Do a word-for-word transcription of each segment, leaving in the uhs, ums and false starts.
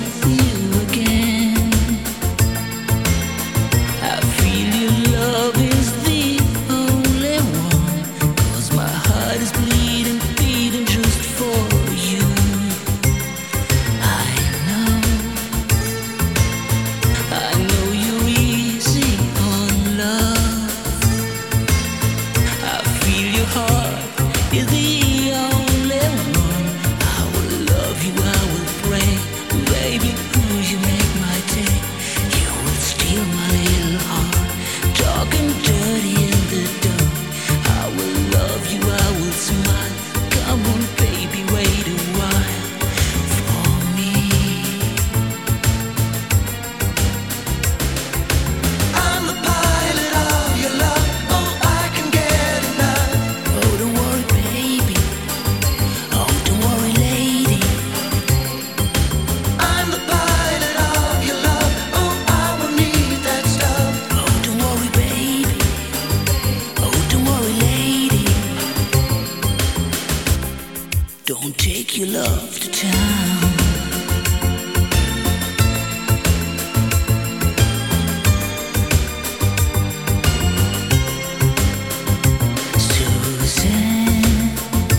you again. I feel your love is the only one, 'cause my heart is bleeding, beating just for you. I know, I know you're easy on love. I feel your heart is the only one. I will love you, I will pray, baby, ooh, you make my day. You will steal my little heart, talking dirty in the dark. I will love you, I will smile. Come on, baby, wait a while for me. I'm the pilot of your love. Oh, I can get enough. Oh, don't worry, baby. Oh, don't worry, lady. I'm the pilot of your love. Oh, I will need that stuff. Oh, don't worry, baby. Oh, don't worry, lady. Don't take your love to town. Suzanne,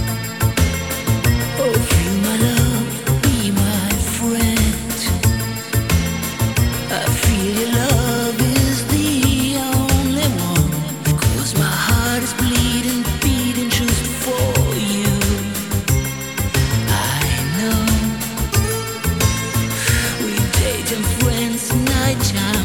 oh, feel my love, be my friend. I feel your love is the only one, 'cause my heart is bleeding, beating just for you. I know we date and friends nighttime.